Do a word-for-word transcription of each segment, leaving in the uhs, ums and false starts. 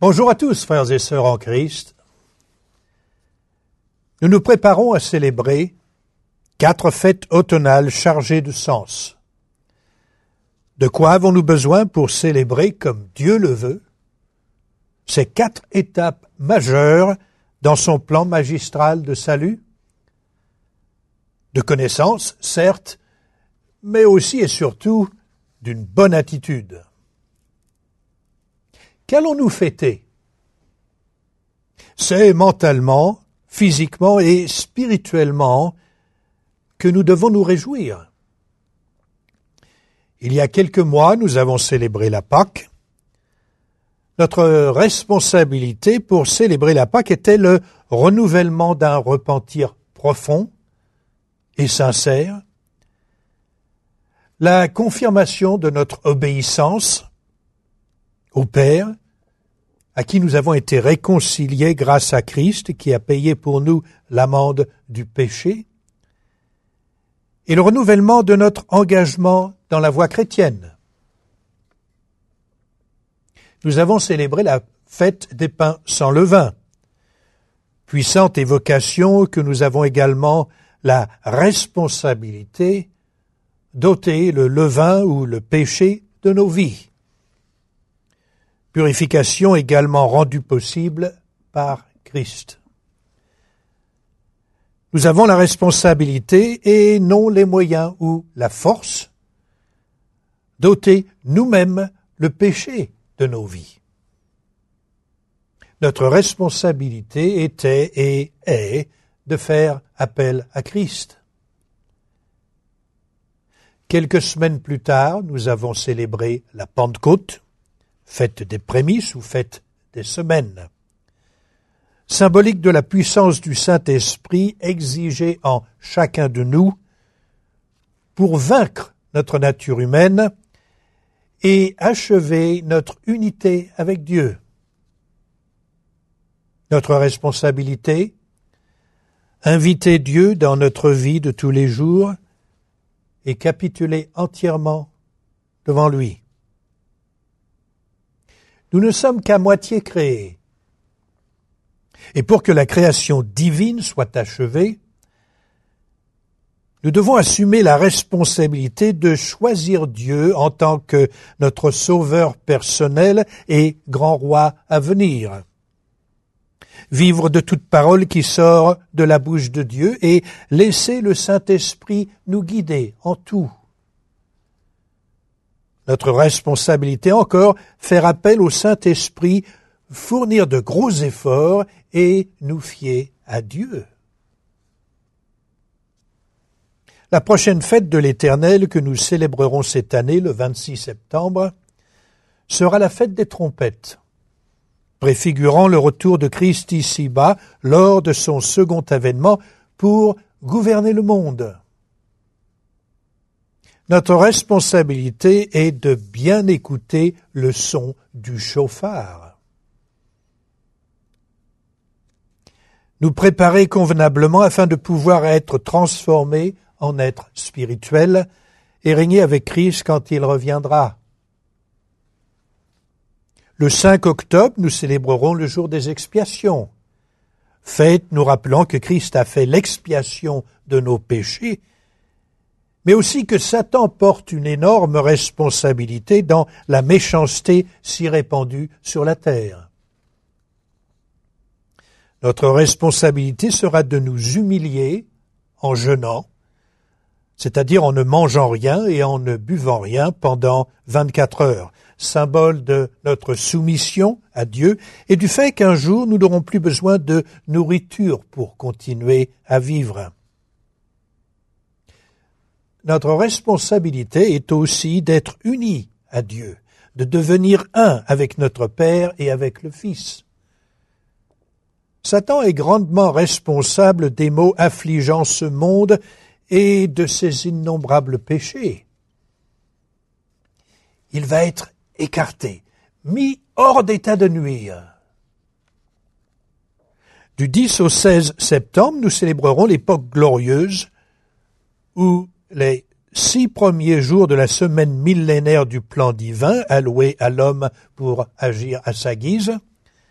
Bonjour à tous, frères et sœurs en Christ. Nous nous préparons à célébrer quatre fêtes automnales chargées de sens. De quoi avons-nous besoin pour célébrer comme Dieu le veut ces quatre étapes majeures dans son plan magistral de salut? De connaissances, certes, mais aussi et surtout d'une bonne attitude. Qu'allons-nous fêter? C'est mentalement, physiquement et spirituellement que nous devons nous réjouir. Il y a quelques mois, nous avons célébré la Pâque. Notre responsabilité pour célébrer la Pâque était le renouvellement d'un repentir profond et sincère, la confirmation de notre obéissance au Père, à qui nous avons été réconciliés grâce à Christ, qui a payé pour nous l'amende du péché, et le renouvellement de notre engagement dans la voie chrétienne. Nous avons célébré la fête des pains sans levain, puissante évocation que nous avons également la responsabilité d'ôter le levain ou le péché de nos vies. Purification également rendue possible par Christ. Nous avons la responsabilité et non les moyens ou la force d'ôter nous-mêmes le péché de nos vies. Notre responsabilité était et est de faire appel à Christ. Quelques semaines plus tard, nous avons célébré la Pentecôte, fête des prémices ou fête des semaines, symbolique de la puissance du Saint-Esprit exigée en chacun de nous pour vaincre notre nature humaine et achever notre unité avec Dieu. Notre responsabilité, inviter Dieu dans notre vie de tous les jours et capituler entièrement devant lui. Nous ne sommes qu'à moitié créés. Et pour que la création divine soit achevée, nous devons assumer la responsabilité de choisir Dieu en tant que notre sauveur personnel et grand roi à venir. Vivre de toute parole qui sort de la bouche de Dieu et laisser le Saint-Esprit nous guider en tout. Notre responsabilité encore, faire appel au Saint-Esprit, fournir de gros efforts et nous fier à Dieu. La prochaine fête de l'Éternel que nous célébrerons cette année, le vingt-six septembre, sera la fête des trompettes, préfigurant le retour de Christ ici-bas lors de son second avènement pour gouverner le monde. Notre responsabilité est de bien écouter le son du chauffard. Nous préparer convenablement afin de pouvoir être transformés en êtres spirituels et régner avec Christ quand il reviendra. Le cinq octobre, nous célébrerons le jour des expiations. Fête nous rappelant que Christ a fait l'expiation de nos péchés, mais aussi que Satan porte une énorme responsabilité dans la méchanceté si répandue sur la terre. Notre responsabilité sera de nous humilier en jeûnant, c'est-à-dire en ne mangeant rien et en ne buvant rien pendant vingt-quatre heures, symbole de notre soumission à Dieu et du fait qu'un jour nous n'aurons plus besoin de nourriture pour continuer à vivre. Notre responsabilité est aussi d'être unis à Dieu, de devenir un avec notre Père et avec le Fils. Satan est grandement responsable des maux affligeant ce monde et de ses innombrables péchés. Il va être écarté, mis hors d'état de nuire. Du dix au seize septembre, nous célébrerons l'époque glorieuse où les six premiers jours de la semaine millénaire du plan divin, alloués à l'homme pour agir à sa guise,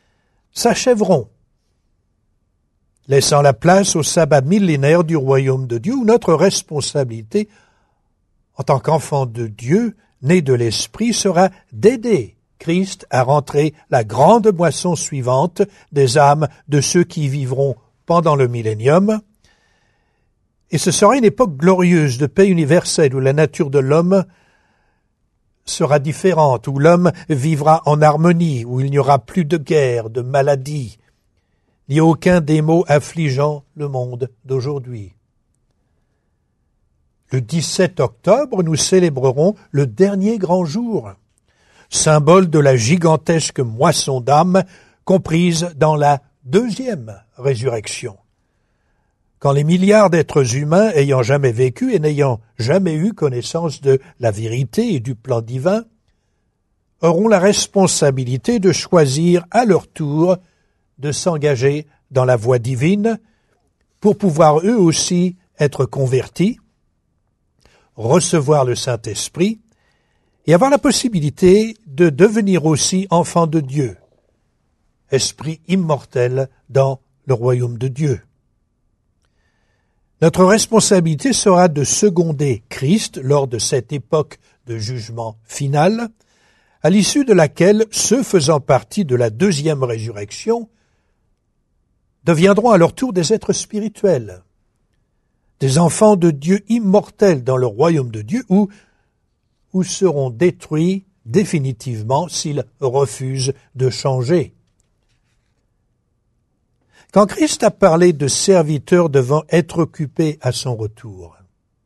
s'achèveront, laissant la place au sabbat millénaire du royaume de Dieu, où notre responsabilité en tant qu'enfant de Dieu, né de l'Esprit, sera d'aider Christ à rentrer la grande moisson suivante des âmes de ceux qui vivront pendant le millénium. Et ce sera une époque glorieuse de paix universelle où la nature de l'homme sera différente, où l'homme vivra en harmonie, où il n'y aura plus de guerre, de maladie, ni aucun des maux affligeant le monde d'aujourd'hui. Le dix-sept octobre, nous célébrerons le dernier grand jour, symbole de la gigantesque moisson d'âmes comprise dans la deuxième résurrection. Quand les milliards d'êtres humains ayant jamais vécu et n'ayant jamais eu connaissance de la vérité et du plan divin auront la responsabilité de choisir à leur tour de s'engager dans la voie divine pour pouvoir eux aussi être convertis, recevoir le Saint-Esprit et avoir la possibilité de devenir aussi enfants de Dieu, esprit immortel dans le royaume de Dieu. Notre responsabilité sera de seconder Christ lors de cette époque de jugement final, à l'issue de laquelle ceux faisant partie de la deuxième résurrection deviendront à leur tour des êtres spirituels, des enfants de Dieu immortels dans le royaume de Dieu, où, où seront détruits définitivement s'ils refusent de changer. Quand Christ a parlé de serviteurs devant être occupés à son retour,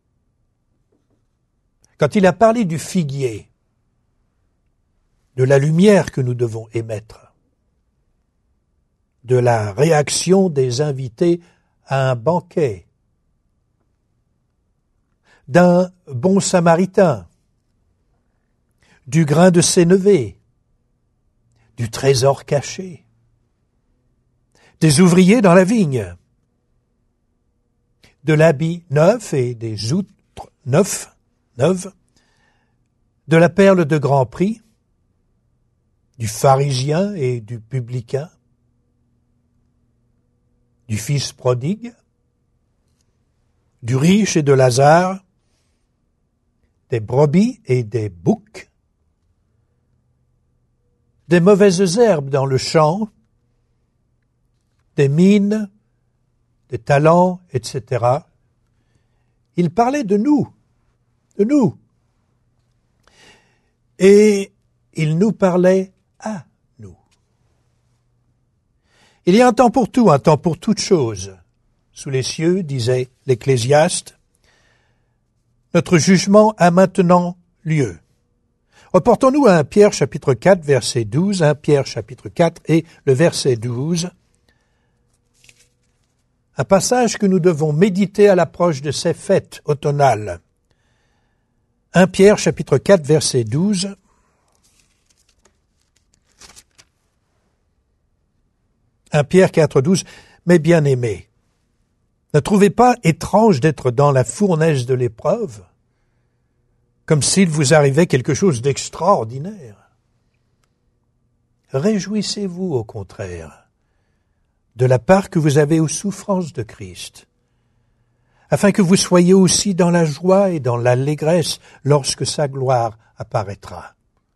quand il a parlé du figuier, de la lumière que nous devons émettre, de la réaction des invités à un banquet, d'un bon samaritain, du grain de sénévé, du trésor caché, des ouvriers dans la vigne, de l'habit neuf et des outres neufs, neuves, de la perle de grand prix, du pharisien et du publicain, du fils prodigue, du riche et de Lazare, des brebis et des boucs, des mauvaises herbes dans le champ, des mines, des talents, et cetera. Il parlait de nous, de nous. Et il nous parlait à nous. Il y a un temps pour tout, un temps pour toute chose. Sous les cieux, disait l'Ecclésiaste, notre jugement a maintenant lieu. Reportons-nous à un Pierre chapitre quatre, verset douze, un Pierre chapitre quatre et le verset douze. Un passage que nous devons méditer à l'approche de ces fêtes automnales. un Pierre chapitre quatre, verset douze. un Pierre quatre, douze. Mes bien-aimés, ne trouvez pas étrange d'être dans la fournaise de l'épreuve, comme s'il vous arrivait quelque chose d'extraordinaire. Réjouissez-vous au contraire de la part que vous avez aux souffrances de Christ, afin que vous soyez aussi dans la joie et dans l'allégresse lorsque sa gloire apparaîtra.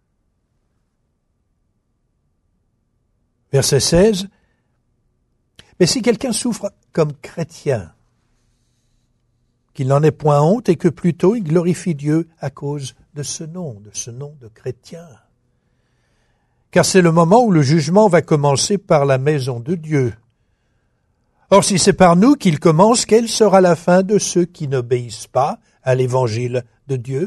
Verset seize. Mais si quelqu'un souffre comme chrétien, qu'il n'en ait point honte et que plutôt il glorifie Dieu à cause de ce nom, de ce nom de chrétien. Car c'est le moment où le jugement va commencer par la maison de Dieu. Or, si c'est par nous qu'il commence, quelle sera la fin de ceux qui n'obéissent pas à l'évangile de Dieu?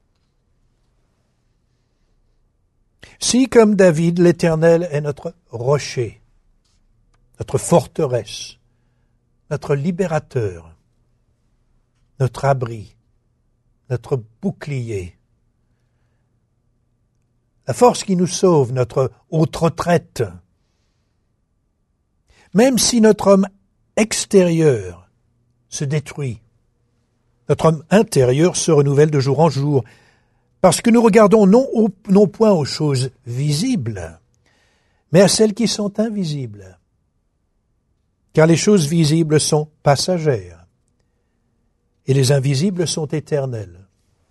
Si, comme David, l'Éternel est notre rocher, notre forteresse, notre libérateur, notre abri, notre bouclier, la force qui nous sauve, notre haute retraite, même si notre homme extérieur se détruit, notre homme intérieur se renouvelle de jour en jour, parce que nous regardons non, au, non point aux choses visibles, mais à celles qui sont invisibles. Car les choses visibles sont passagères, et les invisibles sont éternelles.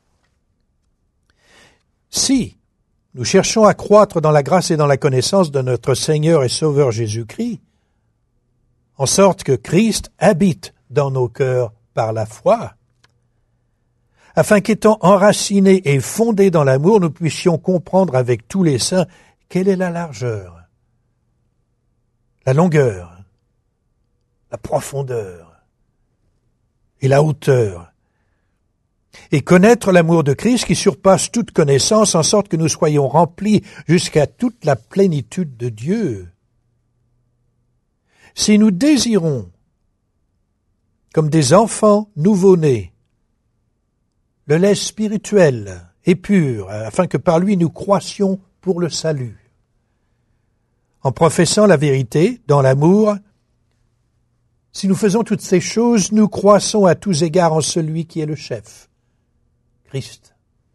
Si nous cherchons à croître dans la grâce et dans la connaissance de notre Seigneur et Sauveur Jésus-Christ, en sorte que Christ habite dans nos cœurs par la foi, afin qu'étant enracinés et fondés dans l'amour, nous puissions comprendre avec tous les saints quelle est la largeur, la longueur, la profondeur et la hauteur, et connaître l'amour de Christ qui surpasse toute connaissance, en sorte que nous soyons remplis jusqu'à toute la plénitude de Dieu. Si nous désirons, comme des enfants nouveau-nés, le lait spirituel et pur, afin que par lui nous croissions pour le salut, en professant la vérité dans l'amour, si nous faisons toutes ces choses, nous croissons à tous égards en celui qui est le chef, Christ.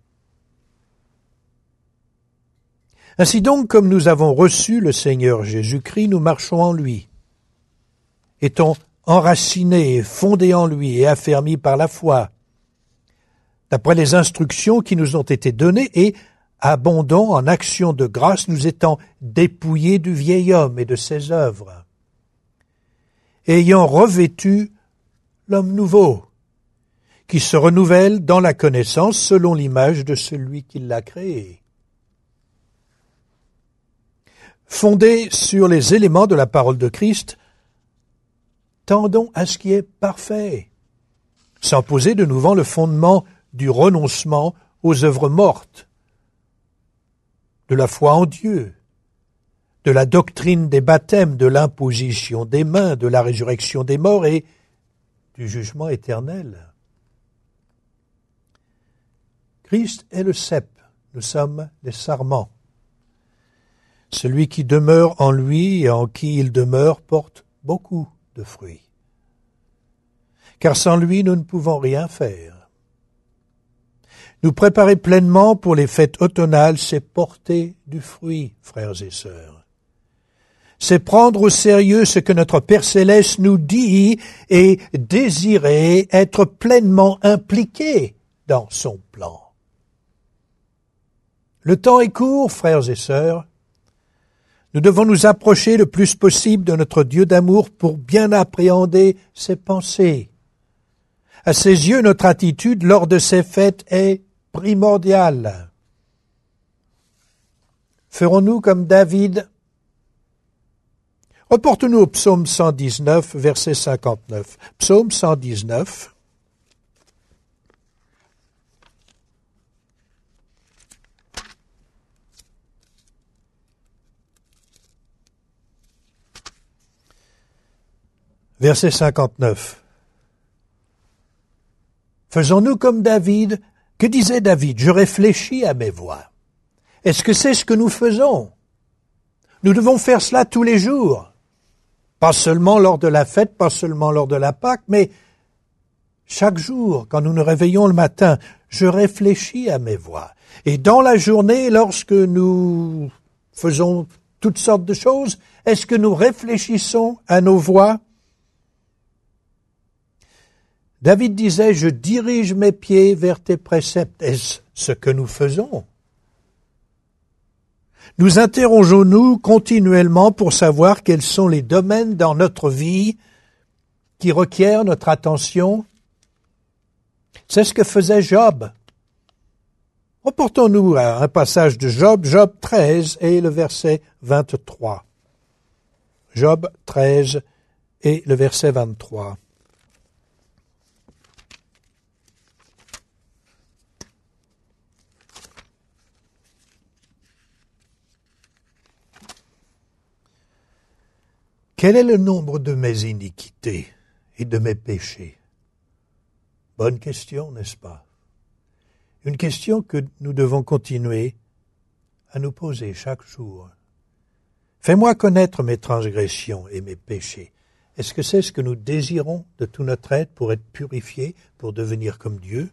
Ainsi donc, comme nous avons reçu le Seigneur Jésus-Christ, nous marchons en lui, étant enracinés et fondés en lui et affermis par la foi, d'après les instructions qui nous ont été données, et abondant en actions de grâce, nous étant dépouillés du vieil homme et de ses œuvres, ayant revêtu l'homme nouveau, qui se renouvelle dans la connaissance selon l'image de celui qui l'a créé. Fondés sur les éléments de la parole de Christ, tendons à ce qui est parfait, sans poser de nouveau le fondement du renoncement aux œuvres mortes, de la foi en Dieu, de la doctrine des baptêmes, de l'imposition des mains, de la résurrection des morts et du jugement éternel. Christ est le cep, nous sommes les sarments. Celui qui demeure en lui et en qui il demeure porte beaucoup de fruits. Car sans lui, nous ne pouvons rien faire. Nous préparer pleinement pour les fêtes automnales, c'est porter du fruit, frères et sœurs. C'est prendre au sérieux ce que notre Père Céleste nous dit et désirer être pleinement impliqué dans son plan. Le temps est court, frères et sœurs. Nous devons nous approcher le plus possible de notre Dieu d'amour pour bien appréhender ses pensées. À ses yeux, notre attitude lors de ces fêtes est primordiale. Ferons-nous comme David? Reportons-nous au psaume cent dix-neuf, verset cinquante-neuf. Psaume cent dix-neuf. Verset cinquante-neuf. Faisons-nous comme David. Que disait David? Je réfléchis à mes voies. Est-ce que c'est ce que nous faisons? Nous devons faire cela tous les jours. Pas seulement lors de la fête, pas seulement lors de la Pâque, mais chaque jour, quand nous nous réveillons le matin, je réfléchis à mes voies. Et dans la journée, lorsque nous faisons toutes sortes de choses, est-ce que nous réfléchissons à nos voies? David disait, « Je dirige mes pieds vers tes préceptes. » Est-ce ce que nous faisons? Nous interrogeons-nous continuellement pour savoir quels sont les domaines dans notre vie qui requièrent notre attention? C'est ce que faisait Job. Reportons-nous à un passage de Job, Job treize et le verset vingt-trois. Job treize et le verset vingt-trois. Quel est le nombre de mes iniquités et de mes péchés? Bonne question, n'est-ce pas? Une question que nous devons continuer à nous poser chaque jour. Fais-moi connaître mes transgressions et mes péchés. Est-ce que c'est ce que nous désirons de tout notre être pour être purifiés, pour devenir comme Dieu?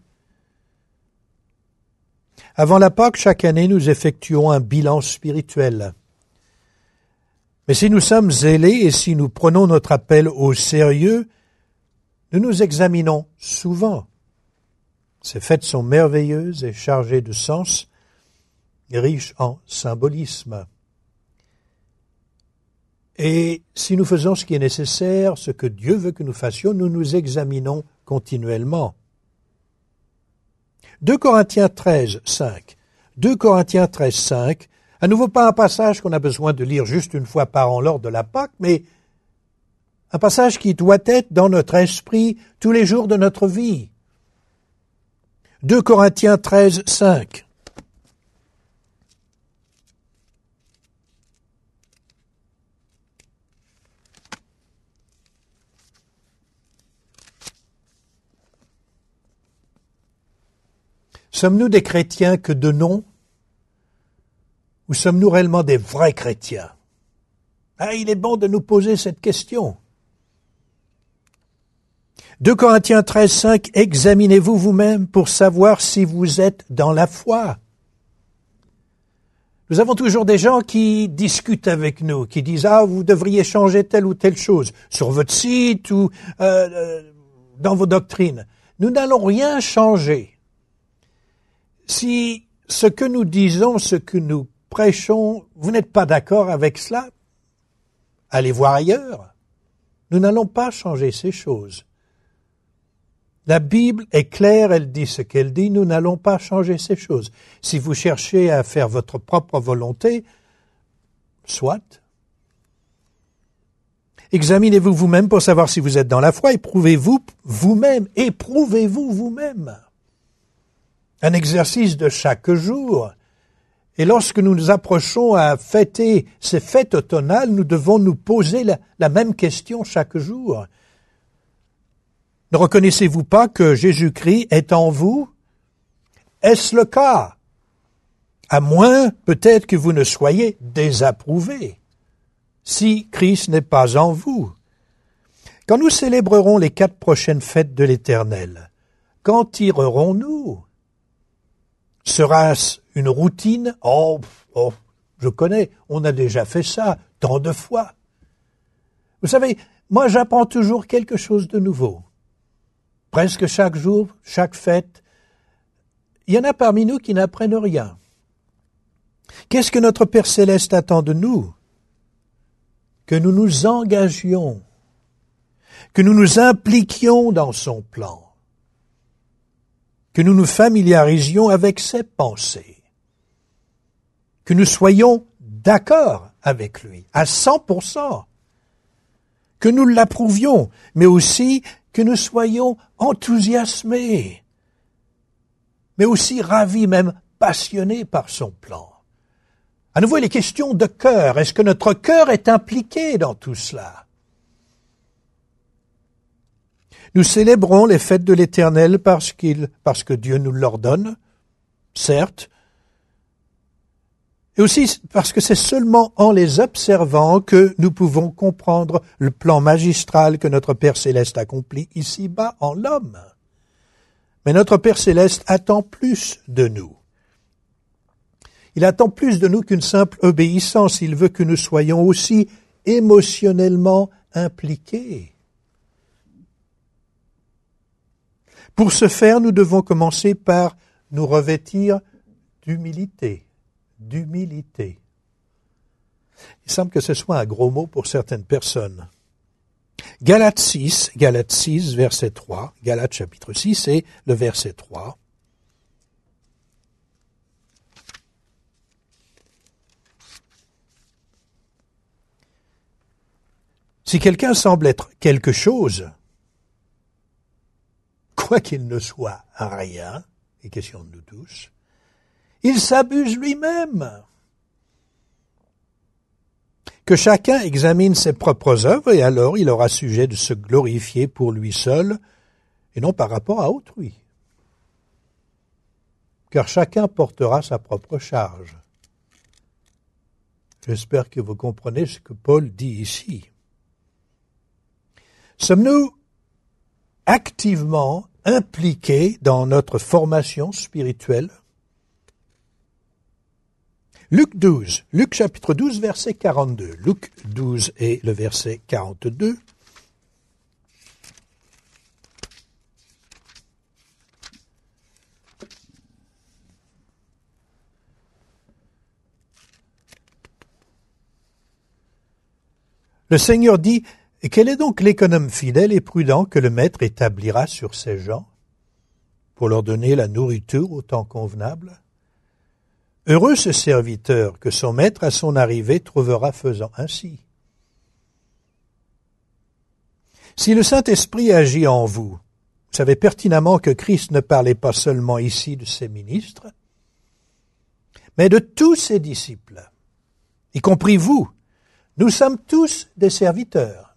Avant la Pâque, chaque année, nous effectuons un bilan spirituel. Mais si nous sommes zélés et si nous prenons notre appel au sérieux, nous nous examinons souvent. Ces fêtes sont merveilleuses et chargées de sens, riches en symbolisme. Et si nous faisons ce qui est nécessaire, ce que Dieu veut que nous fassions, nous nous examinons continuellement. deux Corinthiens treize, cinq. deux Corinthiens treize, cinq. À nouveau, pas un passage qu'on a besoin de lire juste une fois par an lors de la Pâque, mais un passage qui doit être dans notre esprit tous les jours de notre vie. deux Corinthiens treize, cinq. Sommes-nous des chrétiens que de nom? Ou sommes-nous réellement des vrais chrétiens? Ah, il est bon de nous poser cette question. deux Corinthiens treize, cinq, examinez-vous vous-même pour savoir si vous êtes dans la foi. Nous avons toujours des gens qui discutent avec nous, qui disent « Ah, vous devriez changer telle ou telle chose sur votre site ou euh, euh, dans vos doctrines. » Nous n'allons rien changer. Si ce que nous disons, ce que nous prêchons, vous n'êtes pas d'accord avec cela, allez voir ailleurs. Nous n'allons pas changer ces choses. La Bible est claire, elle dit ce qu'elle dit, nous n'allons pas changer ces choses. Si vous cherchez à faire votre propre volonté, soit. Examinez-vous vous-même pour savoir si vous êtes dans la foi, éprouvez-vous vous-même, éprouvez-vous vous-même. Un exercice de chaque jour. Et lorsque nous nous approchons à fêter ces fêtes automnales, nous devons nous poser la, la même question chaque jour. Ne reconnaissez-vous pas que Jésus-Christ est en vous? Est-ce le cas? À moins peut-être que vous ne soyez désapprouvé, si Christ n'est pas en vous. Quand nous célébrerons les quatre prochaines fêtes de l'Éternel, qu'en tirerons-nous? Sera-ce une routine? Oh, oh, je connais, on a déjà fait ça tant de fois. Vous savez, moi j'apprends toujours quelque chose de nouveau. Presque chaque jour, chaque fête, il y en a parmi nous qui n'apprennent rien. Qu'est-ce que notre Père Céleste attend de nous? Que nous nous engagions, que nous nous impliquions dans son plan, que nous nous familiarisions avec ses pensées, que nous soyons d'accord avec lui, à cent pour cent, que nous l'approuvions, mais aussi que nous soyons enthousiasmés, mais aussi ravis, même passionnés par son plan. À nouveau, il est question de cœur. Est-ce que notre cœur est impliqué dans tout cela? Nous célébrons les fêtes de l'Éternel parce qu'il, parce que Dieu nous l'ordonne, certes, et aussi parce que c'est seulement en les observant que nous pouvons comprendre le plan magistral que notre Père Céleste accomplit ici-bas en l'homme. Mais notre Père Céleste attend plus de nous. Il attend plus de nous qu'une simple obéissance. Il veut que nous soyons aussi émotionnellement impliqués. Pour ce faire, nous devons commencer par nous revêtir d'humilité. D'humilité. Il semble que ce soit un gros mot pour certaines personnes. Galates six, Galates six, verset trois, Galates chapitre six et le verset trois. Si quelqu'un semble être quelque chose, quoi qu'il ne soit rien, et question de nous tous, il s'abuse lui-même. Que chacun examine ses propres œuvres, et alors il aura sujet de se glorifier pour lui seul, et non par rapport à autrui. Car chacun portera sa propre charge. J'espère que vous comprenez ce que Paul dit ici. Sommes-nous activement impliqués dans notre formation spirituelle? Luc douze, Luc chapitre douze, verset quarante-deux. Luc douze et le verset quarante-deux. Le Seigneur dit, « Quel est donc l'économe fidèle et prudent que le maître établira sur ses gens pour leur donner la nourriture au temps convenable? Heureux ce serviteur que son maître à son arrivée trouvera faisant ainsi. » Si le Saint-Esprit agit en vous, vous savez pertinemment que Christ ne parlait pas seulement ici de ses ministres, mais de tous ses disciples, y compris vous. Nous sommes tous des serviteurs.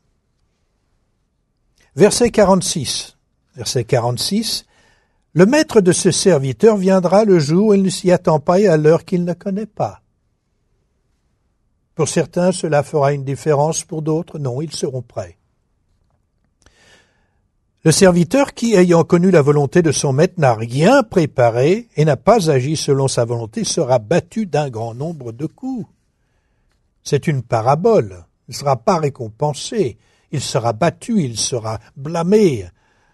Verset quarante-six. Verset quarante-six. Le maître de ce serviteur viendra le jour où il ne s'y attend pas et à l'heure qu'il ne connaît pas. Pour certains, cela fera une différence, pour d'autres, non, ils seront prêts. Le serviteur qui, ayant connu la volonté de son maître, n'a rien préparé et n'a pas agi selon sa volonté, sera battu d'un grand nombre de coups. C'est une parabole. Il ne sera pas récompensé. Il sera battu, il sera blâmé.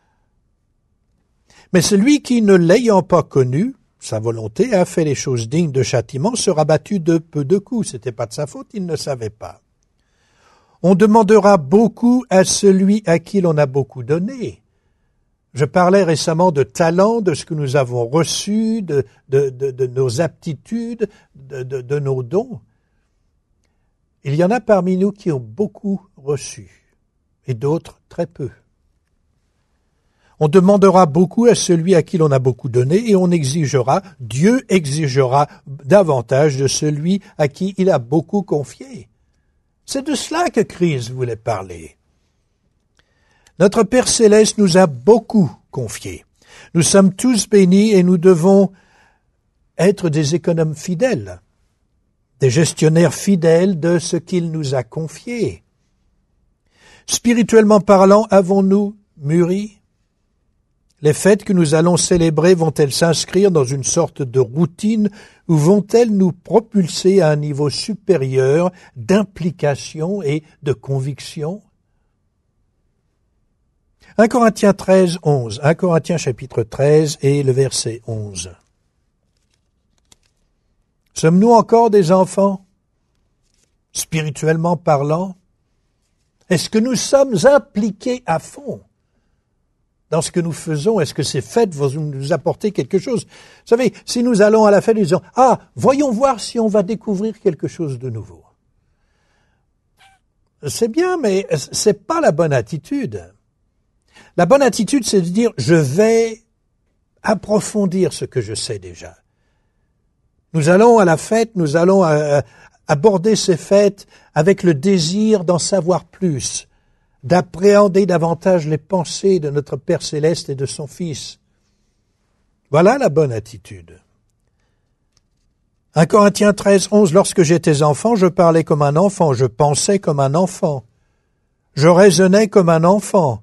Mais celui qui, ne l'ayant pas connu, sa volonté, a fait les choses dignes de châtiment, sera battu de peu de coups. C'était pas de sa faute, il ne savait pas. On demandera beaucoup à celui à qui l'on a beaucoup donné. Je parlais récemment de talent, de ce que nous avons reçu, de, de, de, de nos aptitudes, de, de, de nos dons. Il y en a parmi nous qui ont beaucoup reçu, et d'autres très peu. On demandera beaucoup à celui à qui l'on a beaucoup donné, et on exigera, Dieu exigera davantage de celui à qui il a beaucoup confié. C'est de cela que Christ voulait parler. Notre Père Céleste nous a beaucoup confié. Nous sommes tous bénis et nous devons être des économes fidèles, des gestionnaires fidèles de ce qu'il nous a confié. Spirituellement parlant, avons-nous mûri? Les fêtes que nous allons célébrer vont-elles s'inscrire dans une sorte de routine ou vont-elles nous propulser à un niveau supérieur d'implication et de conviction? un Corinthiens treize, onze. un Corinthiens chapitre treize et le verset onze. Sommes-nous encore des enfants, spirituellement parlant? Est-ce que nous sommes impliqués à fond dans ce que nous faisons? Est-ce que ces fêtes vont nous apporter quelque chose? Vous savez, si nous allons à la fête, nous disons, ah, voyons voir si on va découvrir quelque chose de nouveau. C'est bien, mais c'est pas la bonne attitude. La bonne attitude, c'est de dire, je vais approfondir ce que je sais déjà. Nous allons à la fête, nous allons euh, aborder ces fêtes avec le désir d'en savoir plus, d'appréhender davantage les pensées de notre Père Céleste et de son Fils. Voilà la bonne attitude. un Corinthiens treize, onze. Lorsque j'étais enfant, je parlais comme un enfant, je pensais comme un enfant, je raisonnais comme un enfant.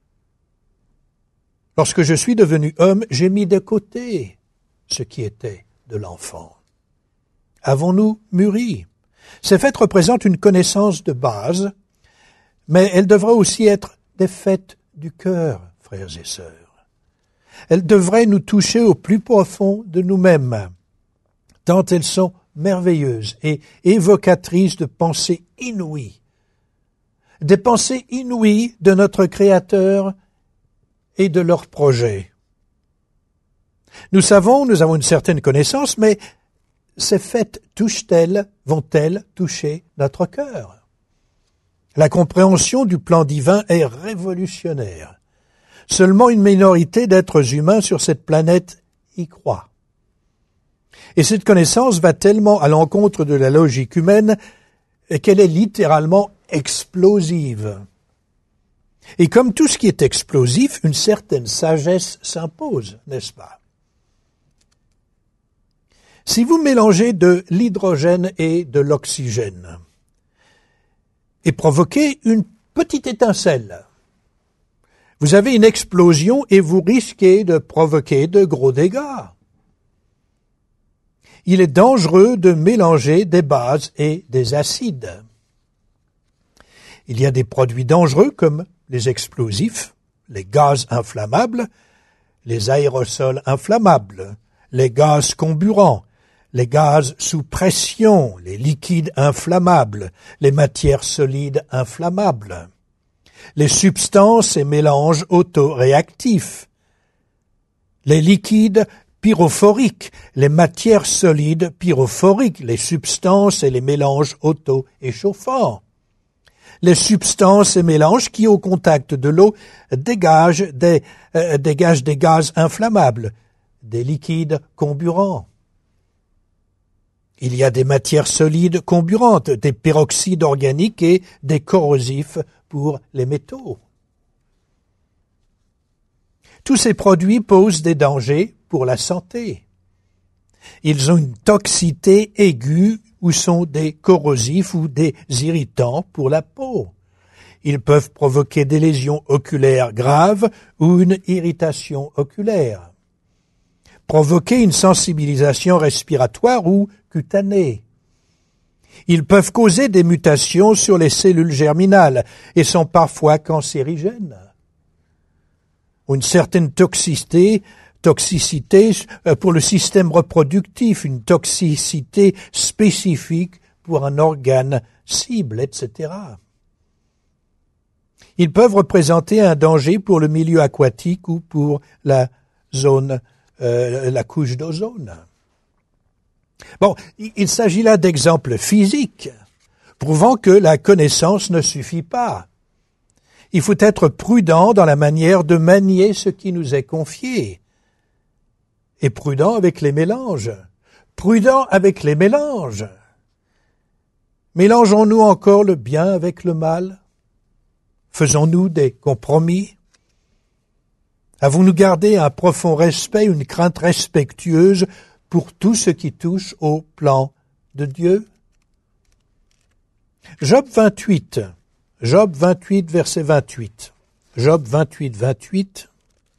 Lorsque je suis devenu homme, j'ai mis de côté ce qui était de l'enfant. Avons-nous mûri? Ces fêtes représentent une connaissance de base, mais elles devraient aussi être des fêtes du cœur, frères et sœurs. Elles devraient nous toucher au plus profond de nous-mêmes, tant elles sont merveilleuses et évocatrices de pensées inouïes, des pensées inouïes de notre Créateur et de leurs projets. Nous savons, nous avons une certaine connaissance, mais ces fêtes touchent-elles, vont-elles toucher notre cœur? La compréhension du plan divin est révolutionnaire. Seulement une minorité d'êtres humains sur cette planète y croit. Et cette connaissance va tellement à l'encontre de la logique humaine qu'elle est littéralement explosive. Et comme tout ce qui est explosif, une certaine sagesse s'impose, n'est-ce pas? Si vous mélangez de l'hydrogène et de l'oxygène et provoquez une petite étincelle, vous avez une explosion et vous risquez de provoquer de gros dégâts. Il est dangereux de mélanger des bases et des acides. Il y a des produits dangereux comme les explosifs, les gaz inflammables, les aérosols inflammables, les gaz comburants, les gaz sous pression, les liquides inflammables, les matières solides inflammables, les substances et mélanges autoréactifs, les liquides pyrophoriques, les matières solides pyrophoriques, les substances et les mélanges auto-échauffants, les substances et mélanges qui, au contact de l'eau, dégagent des, euh, dégagent des gaz inflammables, des liquides comburants. Il y a des matières solides comburantes, des peroxydes organiques et des corrosifs pour les métaux. Tous ces produits posent des dangers pour la santé. Ils ont une toxicité aiguë ou sont des corrosifs ou des irritants pour la peau. Ils peuvent provoquer des lésions oculaires graves ou une irritation oculaire, provoquer une sensibilisation respiratoire ou cutanée. Ils peuvent causer des mutations sur les cellules germinales et sont parfois cancérigènes. Une certaine toxicité, toxicité pour le système reproductif, une toxicité spécifique pour un organe cible, et cetera. Ils peuvent représenter un danger pour le milieu aquatique ou pour la zone, euh, la couche d'ozone. Bon, il s'agit là d'exemples physiques, prouvant que la connaissance ne suffit pas. Il faut être prudent dans la manière de manier ce qui nous est confié. Et prudent avec les mélanges. Prudent avec les mélanges. Mélangeons-nous encore le bien avec le mal? Faisons-nous des compromis? Avons-nous gardé un profond respect, une crainte respectueuse pour tout ce qui touche au plan de Dieu? Job vingt-huit. Job vingt-huit, verset vingt-huit. Job vingt-huit, vingt-huit.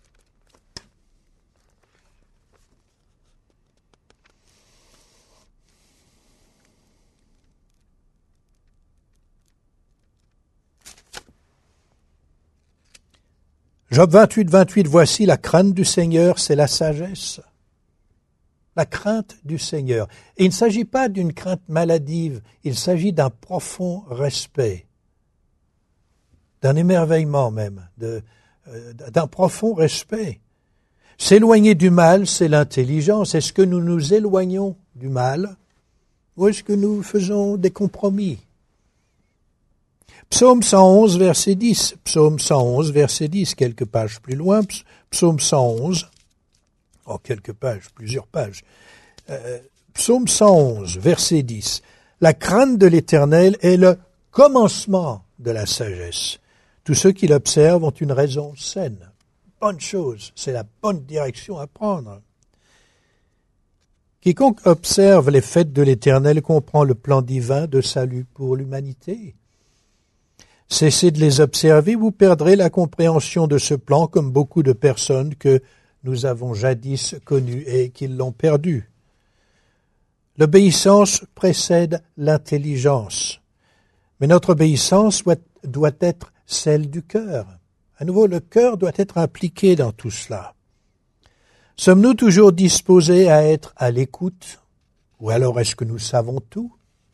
Job vingt-huit, vingt-huit, voici la crainte du Seigneur, c'est la sagesse. La crainte du Seigneur. Et il ne s'agit pas d'une crainte maladive, il s'agit d'un profond respect, d'un émerveillement même, de, euh, d'un profond respect. S'éloigner du mal, c'est l'intelligence. Est-ce que nous nous éloignons du mal ou est-ce que nous faisons des compromis? Psaume cent onze, verset dix. Psaume cent onze, verset dix, quelques pages plus loin. Psaume cent onze, oh, quelques pages, plusieurs pages. Euh, Psaume cent onze, verset dix. La crainte de l'Éternel est le commencement de la sagesse. Tous ceux qui l'observent ont une raison saine. Bonne chose, c'est la bonne direction à prendre. Quiconque observe les fêtes de l'Éternel comprend le plan divin de salut pour l'humanité. Cessez de les observer, vous perdrez la compréhension de ce plan comme beaucoup de personnes que nous avons jadis connues et qui l'ont perdu. L'obéissance précède l'intelligence, mais notre obéissance doit, doit être celle du cœur. À nouveau, le cœur doit être impliqué dans tout cela. Sommes-nous toujours disposés à être à l'écoute? Ou alors est-ce que nous savons tout?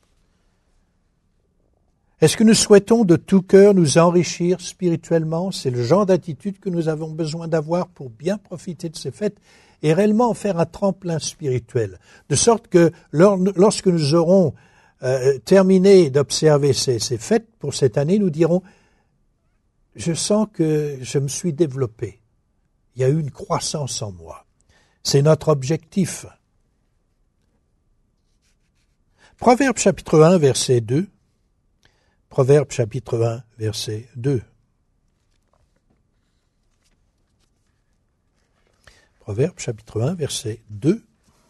Est-ce que nous souhaitons de tout cœur nous enrichir spirituellement? C'est le genre d'attitude que nous avons besoin d'avoir pour bien profiter de ces fêtes et réellement faire un tremplin spirituel. De sorte que lorsque nous aurons euh, terminé d'observer ces, ces fêtes pour cette année, nous dirons « Je sens que je me suis développé. Il y a eu une croissance en moi. » C'est notre objectif. Proverbe chapitre un, verset deux. Proverbe chapitre un, verset deux. Proverbe chapitre un, verset deux.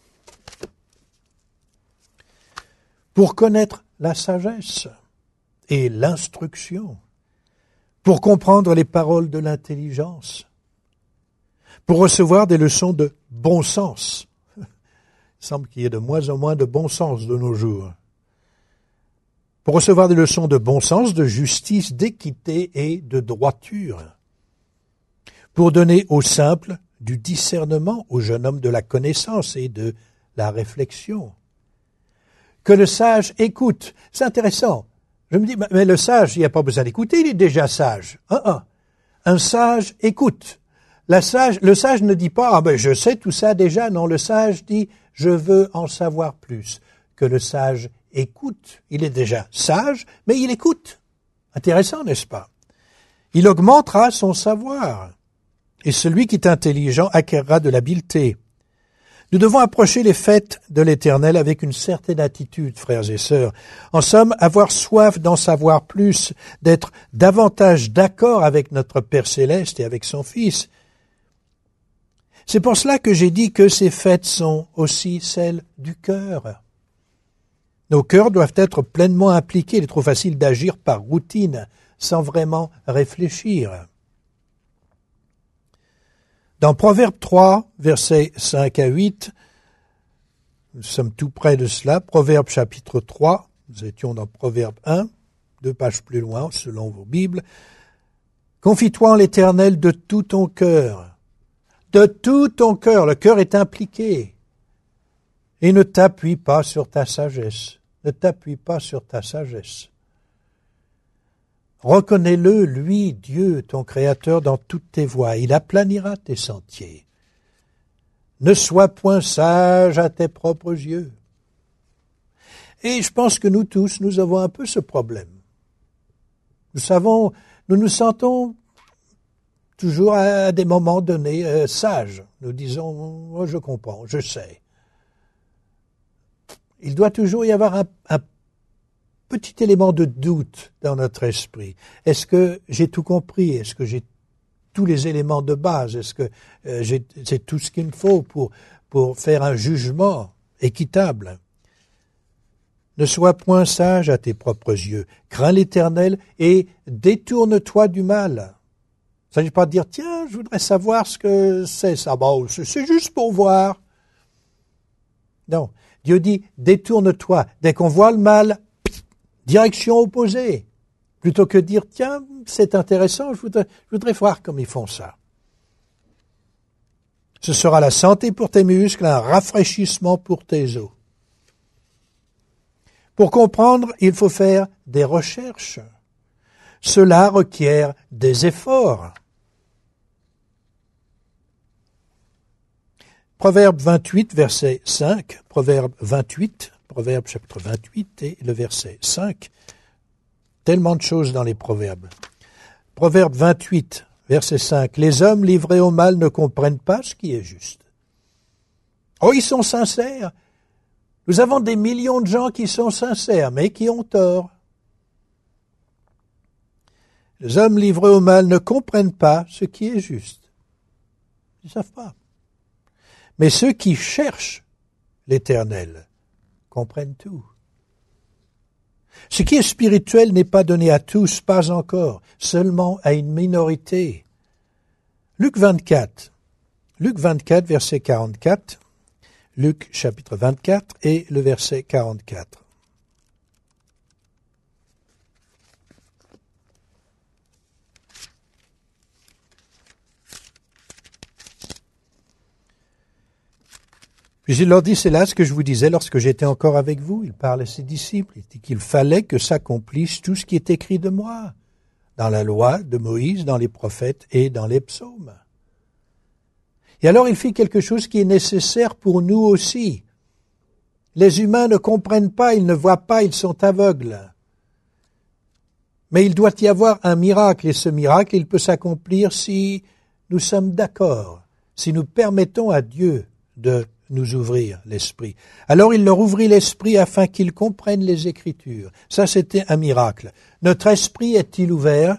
Pour connaître la sagesse et l'instruction, pour comprendre les paroles de l'intelligence, pour recevoir des leçons de bon sens. Il semble qu'il y ait de moins en moins de bon sens de nos jours. Pour recevoir des leçons de bon sens, de justice, d'équité et de droiture. Pour donner aux simples du discernement, aux jeunes hommes de la connaissance et de la réflexion. Que le sage écoute. C'est intéressant. Je me dis, mais le sage, il n'y a pas besoin d'écouter, il est déjà sage. Un, un. Un sage écoute. La sage, le sage ne dit pas, ah ben je sais tout ça déjà. Non, le sage dit, je veux en savoir plus. Que le sage écoute. Il est déjà sage, mais il écoute. Intéressant, n'est-ce pas? Il augmentera son savoir. Et celui qui est intelligent acquérera de l'habileté. Nous devons approcher les fêtes de l'Éternel avec une certaine attitude, frères et sœurs. En somme, avoir soif d'en savoir plus, d'être davantage d'accord avec notre Père Céleste et avec son Fils. C'est pour cela que j'ai dit que ces fêtes sont aussi celles du cœur. Nos cœurs doivent être pleinement impliqués. Il est trop facile d'agir par routine, sans vraiment réfléchir. Dans Proverbe trois, versets cinq à huit, nous sommes tout près de cela, Proverbe chapitre trois, nous étions dans Proverbe un, deux pages plus loin, selon vos Bibles. « Confie-toi en l'Éternel de tout ton cœur. » De tout ton cœur, le cœur est impliqué. Et ne t'appuie pas sur ta sagesse. Ne t'appuie pas sur ta sagesse. Reconnais-le, lui, Dieu, ton Créateur, dans toutes tes voies. Il aplanira tes sentiers. Ne sois point sage à tes propres yeux. Et je pense que nous tous, nous avons un peu ce problème. Nous savons, nous nous sentons toujours à des moments donnés euh, sages. Nous disons, oh, je comprends, je sais. Il doit toujours y avoir un, un petit élément de doute dans notre esprit. Est-ce que j'ai tout compris? Est-ce que j'ai tous les éléments de base? Est-ce que euh, j'ai, c'est tout ce qu'il me faut pour, pour faire un jugement équitable? Ne sois point sage à tes propres yeux. Crains l'Éternel et détourne-toi du mal. Il ne s'agit pas de dire, tiens, je voudrais savoir ce que c'est ça. Bon, c'est juste pour voir. Non. Dieu dit, détourne-toi. Dès qu'on voit le mal, direction opposée. Plutôt que de dire, tiens, c'est intéressant, je voudrais, je voudrais voir comme ils font ça. Ce sera la santé pour tes muscles, un rafraîchissement pour tes os. Pour comprendre, il faut faire des recherches. Cela requiert des efforts. Proverbe vingt-huit, verset cinq, Proverbe vingt-huit, Proverbe chapitre vingt-huit et le verset cinq. Tellement de choses dans les proverbes. Proverbe vingt-huit, verset cinq. Les hommes livrés au mal ne comprennent pas ce qui est juste. Oh, ils sont sincères. Nous avons des millions de gens qui sont sincères, mais qui ont tort. Les hommes livrés au mal ne comprennent pas ce qui est juste. Ils ne savent pas. Mais ceux qui cherchent l'Éternel comprennent tout. Ce qui est spirituel n'est pas donné à tous, pas encore, seulement à une minorité. Luc vingt-quatre, Luc vingt-quatre, verset quarante-quatre, Luc chapitre vingt-quatre et le verset quarante-quatre. Puis il leur dit, c'est là ce que je vous disais lorsque j'étais encore avec vous. Il parle à ses disciples. Il dit qu'il fallait que s'accomplisse tout ce qui est écrit de moi, dans la loi de Moïse, dans les prophètes et dans les psaumes. Et alors il fit quelque chose qui est nécessaire pour nous aussi. Les humains ne comprennent pas, ils ne voient pas, ils sont aveugles. Mais il doit y avoir un miracle, et ce miracle, il peut s'accomplir si nous sommes d'accord, si nous permettons à Dieu de nous ouvrir l'esprit. Alors il leur ouvrit l'esprit afin qu'ils comprennent les Écritures. Ça, c'était un miracle. Notre esprit est-il ouvert?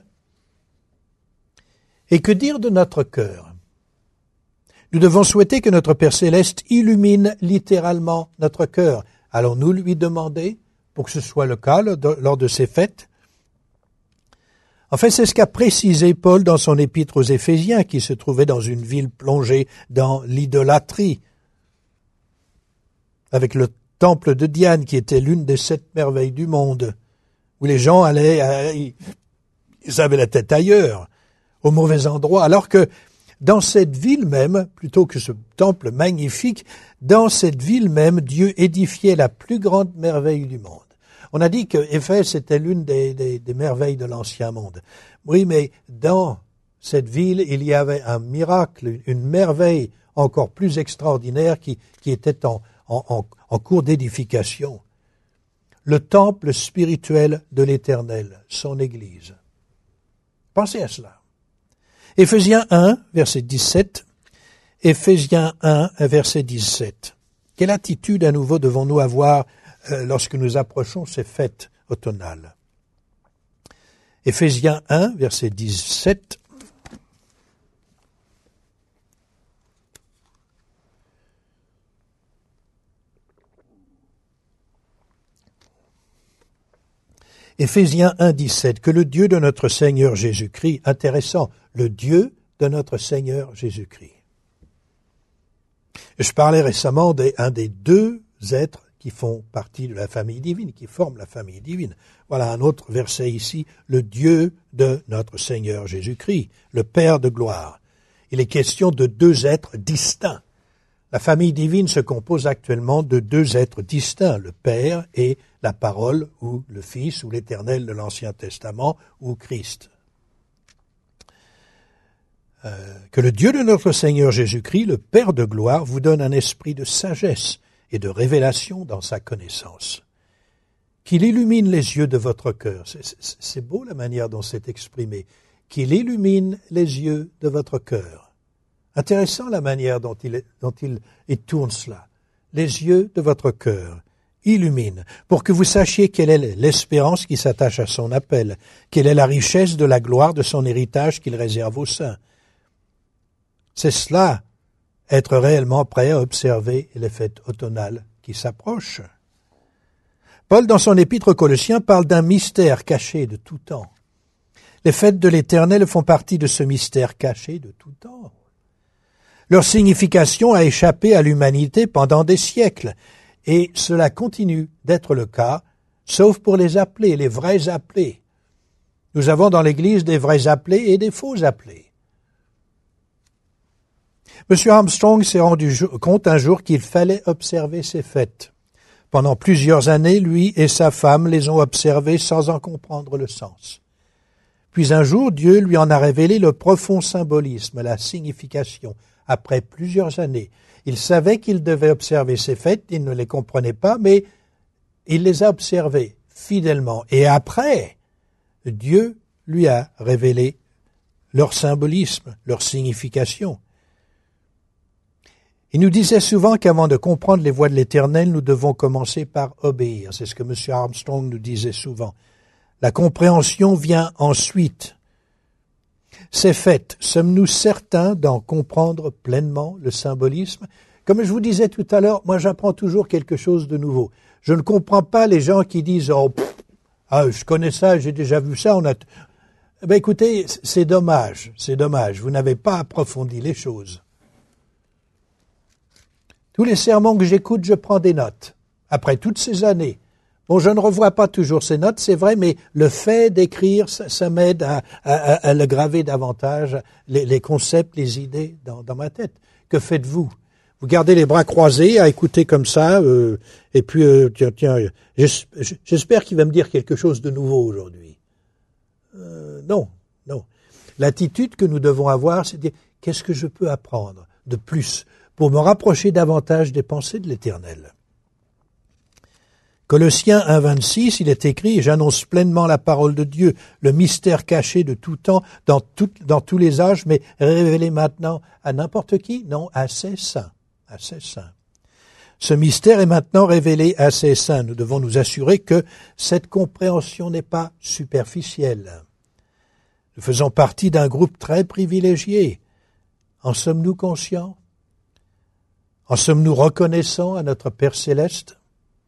Et que dire de notre cœur? Nous devons souhaiter que notre Père Céleste illumine littéralement notre cœur. Allons-nous lui demander pour que ce soit le cas lors de ces fêtes? En fait, c'est ce qu'a précisé Paul dans son épître aux Éphésiens, qui se trouvait dans une ville plongée dans l'idolâtrie. avec le temple de Diane, qui était l'une des sept merveilles du monde, où les gens allaient, à, ils avaient la tête ailleurs, au mauvais endroit, alors que dans cette ville même, plutôt que ce temple magnifique, dans cette ville même, Dieu édifiait la plus grande merveille du monde. On a dit que Éphèse était l'une des, des, des merveilles de l'ancien monde. Oui, mais dans cette ville, il y avait un miracle, une merveille encore plus extraordinaire qui, qui était en, en, en cours d'édification. Le temple spirituel de l'Éternel, son Église. Pensez à cela. Éphésiens un, verset dix-sept. Éphésiens un, verset dix-sept. Quelle attitude à nouveau devons-nous avoir euh, lorsque nous approchons ces fêtes automnales? Éphésiens un, verset dix-sept. Éphésiens un, dix-sept, que le Dieu de notre Seigneur Jésus-Christ, intéressant, le Dieu de notre Seigneur Jésus-Christ. Je parlais récemment d'un des deux êtres qui font partie de la famille divine, qui forment la famille divine. Voilà un autre verset ici, le Dieu de notre Seigneur Jésus-Christ, le Père de gloire. Il est question de deux êtres distincts. La famille divine se compose actuellement de deux êtres distincts, le Père et la parole, ou le Fils, ou l'Éternel de l'Ancien Testament, ou Christ. Euh, que le Dieu de notre Seigneur Jésus-Christ, le Père de gloire, vous donne un esprit de sagesse et de révélation dans sa connaissance. Qu'il illumine les yeux de votre cœur. C'est, c'est, c'est beau la manière dont c'est exprimé. Qu'il illumine les yeux de votre cœur. Intéressant la manière dont il, dont il, il tourne cela. Les yeux de votre cœur illumine, pour que vous sachiez quelle est l'espérance qui s'attache à son appel, quelle est la richesse de la gloire de son héritage qu'il réserve aux saints. C'est cela, être réellement prêt à observer les fêtes automnales qui s'approchent. Paul, dans son épître aux Colossiens, parle d'un mystère caché de tout temps. Les fêtes de l'Éternel font partie de ce mystère caché de tout temps. Leur signification a échappé à l'humanité pendant des siècles, et cela continue d'être le cas, sauf pour les appelés, les vrais appelés. Nous avons dans l'Église des vrais appelés et des faux appelés. M. Armstrong s'est rendu compte un jour qu'il fallait observer ces fêtes. Pendant plusieurs années, lui et sa femme les ont observées sans en comprendre le sens. Puis un jour, Dieu lui en a révélé le profond symbolisme, la signification. Après plusieurs années, il savait qu'il devait observer ces fêtes, il ne les comprenait pas, mais il les a observées fidèlement. Et après, Dieu lui a révélé leur symbolisme, leur signification. Il nous disait souvent qu'avant de comprendre les voies de l'Éternel, nous devons commencer par obéir. C'est ce que M. Armstrong nous disait souvent. La compréhension vient ensuite. Ces fêtes, sommes-nous certains d'en comprendre pleinement le symbolisme? Comme je vous disais tout à l'heure, moi j'apprends toujours quelque chose de nouveau. Je ne comprends pas les gens qui disent « Oh, pff, ah, je connais ça, j'ai déjà vu ça. » On a. Eh bien, écoutez, c'est dommage, c'est dommage. Vous n'avez pas approfondi les choses. Tous les sermons que j'écoute, je prends des notes. Après toutes ces années. Bon, je ne revois pas toujours ces notes, c'est vrai, mais le fait d'écrire, ça, ça m'aide à, à, à le graver davantage, les, les concepts, les idées dans, dans ma tête. Que faites-vous? Vous gardez les bras croisés à écouter comme ça, euh, et puis, euh, tiens, tiens, j'espère qu'il va me dire quelque chose de nouveau aujourd'hui. Euh, non, non. L'attitude que nous devons avoir, c'est de dire, qu'est-ce que je peux apprendre de plus pour me rapprocher davantage des pensées de l'Éternel? Colossiens un, vingt-six, il est écrit « J'annonce pleinement la parole de Dieu, le mystère caché de tout temps, dans, tout, dans tous les âges, mais révélé maintenant à n'importe qui? Non, à ses saints. À ses saints. Ce mystère est maintenant révélé à ses saints. Nous devons nous assurer que cette compréhension n'est pas superficielle. Nous faisons partie d'un groupe très privilégié. En sommes-nous conscients? En sommes-nous reconnaissants à notre Père céleste?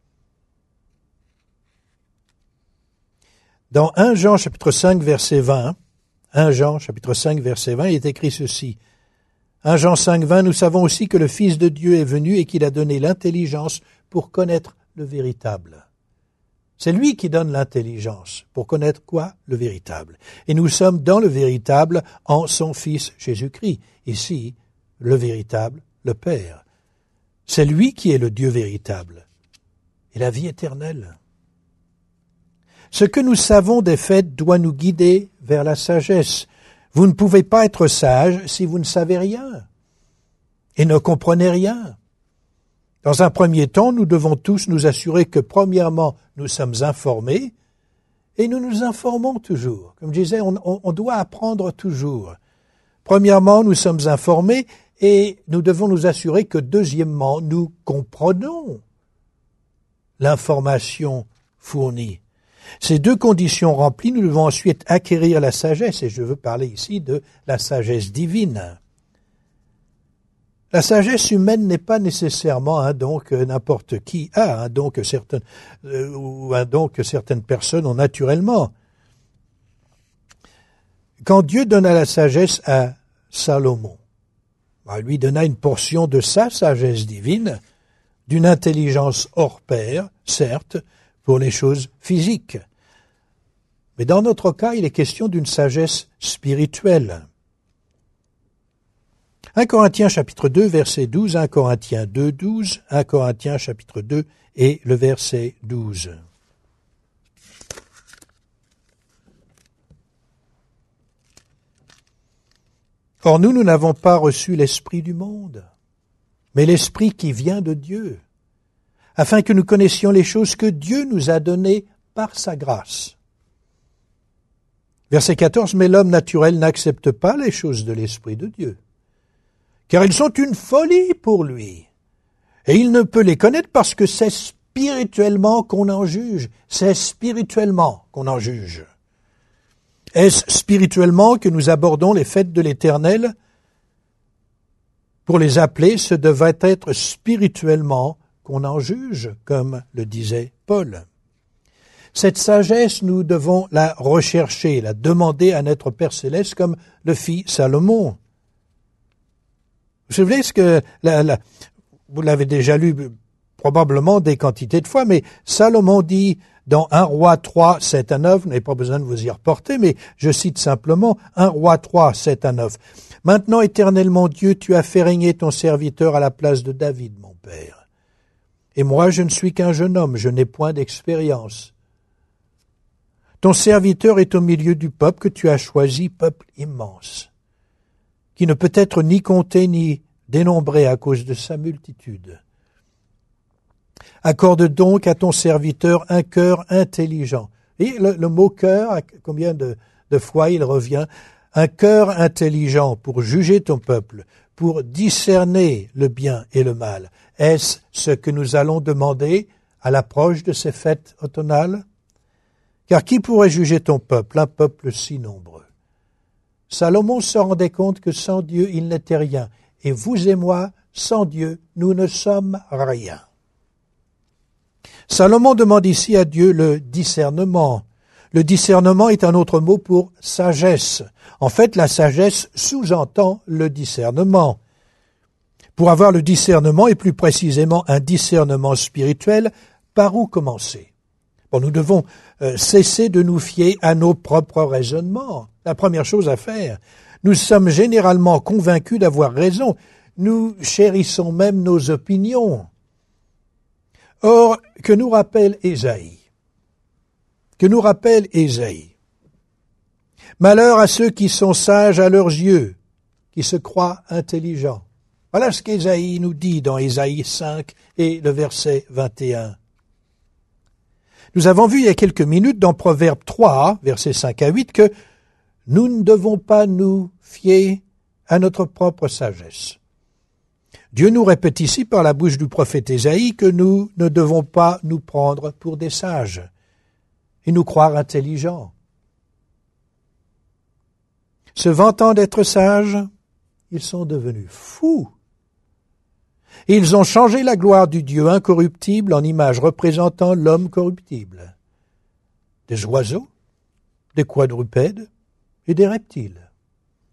Dans un Jean chapitre cinq verset vingt, un Jean chapitre cinq verset vingt, il est écrit ceci. un Jean cinq vingt, nous savons aussi que le Fils de Dieu est venu et qu'il a donné l'intelligence pour connaître le véritable. C'est lui qui donne l'intelligence pour connaître quoi? Le véritable. Et nous sommes dans le véritable en son Fils Jésus-Christ. Ici, le véritable, le Père. C'est lui qui est le Dieu véritable et la vie éternelle. Ce que nous savons des faits doit nous guider vers la sagesse. Vous ne pouvez pas être sage si vous ne savez rien et ne comprenez rien. Dans un premier temps, nous devons tous nous assurer que, premièrement, nous sommes informés et nous nous informons toujours. Comme je disais, on, on, on doit apprendre toujours. Premièrement, nous sommes informés et nous devons nous assurer que, deuxièmement, nous comprenons l'information fournie. Ces deux conditions remplies, nous devons ensuite acquérir la sagesse, et je veux parler ici de la sagesse divine. La sagesse humaine n'est pas nécessairement un don que n'importe qui a, un don que certaines, euh, ou un don que certaines personnes ont naturellement. Quand Dieu donna la sagesse à Salomon, il lui donna une portion de sa sagesse divine, d'une intelligence hors pair, certes, pour les choses physiques. Mais dans notre cas, il est question d'une sagesse spirituelle. un Corinthiens chapitre deux, verset douze, un Corinthiens deux, douze, un Corinthiens chapitre deux et le verset douze. Or nous, nous n'avons pas reçu l'esprit du monde, mais l'esprit qui vient de Dieu, afin que nous connaissions les choses que Dieu nous a données par sa grâce. Verset quatorze, mais l'homme naturel n'accepte pas les choses de l'esprit de Dieu, car elles sont une folie pour lui, et il ne peut les connaître parce que c'est spirituellement qu'on en juge, c'est spirituellement qu'on en juge. Est-ce spirituellement que nous abordons les fêtes de l'Éternel? Pour les appeler, ce devait être spirituellement qu'on en juge, comme le disait Paul. Cette sagesse, nous devons la rechercher, la demander à notre Père Céleste, comme le fit Salomon. Vous savez ce que, la, la, vous l'avez déjà lu probablement des quantités de fois, mais Salomon dit dans un roi trois, sept à neuf, vous n'avez pas besoin de vous y reporter, mais je cite simplement un roi trois, sept à neuf. Maintenant, Éternel mon Dieu, tu as fait régner ton serviteur à la place de David, mon père. Et moi, je ne suis qu'un jeune homme, je n'ai point d'expérience. Ton serviteur est au milieu du peuple que tu as choisi, peuple immense, qui ne peut être ni compté ni dénombré à cause de sa multitude. Accorde donc à ton serviteur un cœur intelligent. Et le, le mot cœur, combien de, de fois il revient? Un cœur intelligent pour juger ton peuple, pour discerner le bien et le mal. Est-ce ce que nous allons demander à l'approche de ces fêtes automnales? Car qui pourrait juger ton peuple, un peuple si nombreux? Salomon se rendait compte que sans Dieu, il n'était rien. Et vous et moi, sans Dieu, nous ne sommes rien. Salomon demande ici à Dieu le discernement. Le discernement est un autre mot pour sagesse. En fait, la sagesse sous-entend le discernement. Pour avoir le discernement, et plus précisément un discernement spirituel, par où commencer? Bon, nous devons euh, cesser de nous fier à nos propres raisonnements. La première chose à faire, nous sommes généralement convaincus d'avoir raison. Nous chérissons même nos opinions. Or, que nous rappelle Ésaïe? Que nous rappelle Ésaïe? Malheur à ceux qui sont sages à leurs yeux, qui se croient intelligents. Voilà ce qu'Ésaïe nous dit dans Ésaïe cinq et le verset vingt et un. Nous avons vu il y a quelques minutes dans Proverbe trois, versets cinq à huit, que nous ne devons pas nous fier à notre propre sagesse. Dieu nous répète ici par la bouche du prophète Ésaïe que nous ne devons pas nous prendre pour des sages et nous croire intelligents. Se vantant d'être sages, ils sont devenus fous. Et ils ont changé la gloire du Dieu incorruptible en image représentant l'homme corruptible. Des oiseaux, des quadrupèdes et des reptiles.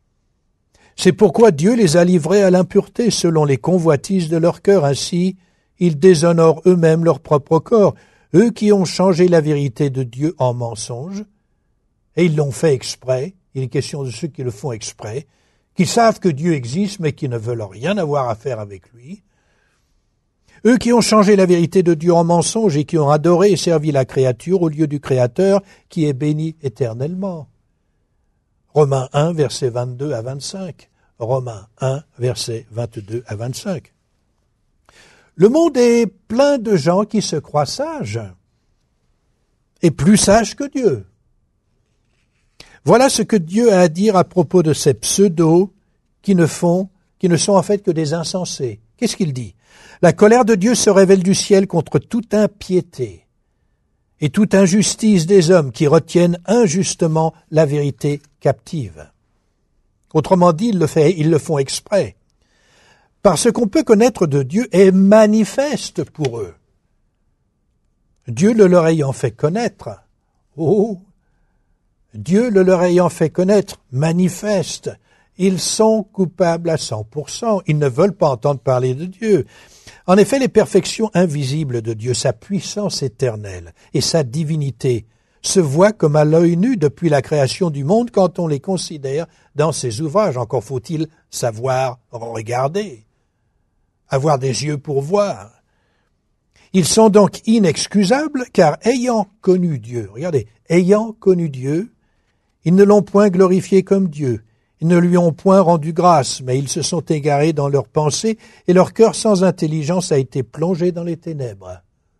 C'est pourquoi Dieu les a livrés à l'impureté selon les convoitises de leur cœur, ainsi ils déshonorent eux-mêmes leur propre corps, eux qui ont changé la vérité de Dieu en mensonge, et ils l'ont fait exprès. Il est question de ceux qui le font exprès, qui savent que Dieu existe mais qui ne veulent rien avoir à faire avec lui. Eux qui ont changé la vérité de Dieu en mensonge et qui ont adoré et servi la créature au lieu du Créateur qui est béni éternellement. Romains un, versets vingt-deux à vingt-cinq. Romains un, versets vingt-deux à vingt-cinq. Le monde est plein de gens qui se croient sages, et plus sages que Dieu. Voilà ce que Dieu a à dire à propos de ces pseudos qui ne font, qui ne sont en fait que des insensés. Qu'est-ce qu'il dit? La colère de Dieu se révèle du ciel contre toute impiété et toute injustice des hommes qui retiennent injustement la vérité captive. Autrement dit, ils le, fait, ils le font exprès. Parce qu'on peut connaître de Dieu est manifeste pour eux. Dieu le leur ayant fait connaître, oh, Dieu le leur ayant fait connaître, manifeste, ils sont coupables à cent pour cent, ils ne veulent pas entendre parler de Dieu. En effet, les perfections invisibles de Dieu, sa puissance éternelle et sa divinité se voient comme à l'œil nu depuis la création du monde quand on les considère dans ses ouvrages. Encore faut-il savoir regarder, avoir des yeux pour voir. Ils sont donc inexcusables car ayant connu Dieu, regardez, ayant connu Dieu, ils ne l'ont point glorifié comme Dieu. Ils ne lui ont point rendu grâce, mais ils se sont égarés dans leurs pensées, et leur cœur sans intelligence a été plongé dans les ténèbres.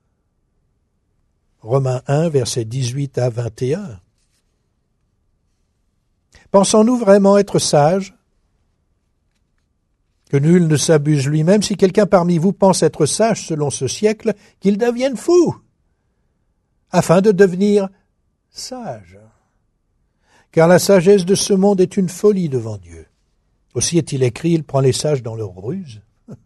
Romains un, versets dix-huit à vingt et un. Pensons-nous vraiment être sages? Que nul ne s'abuse lui-même. Si quelqu'un parmi vous pense être sage selon ce siècle, qu'il devienne fou, afin de devenir sage. Car la sagesse de ce monde est une folie devant Dieu. Aussi est-il écrit, il prend les sages dans leur ruse.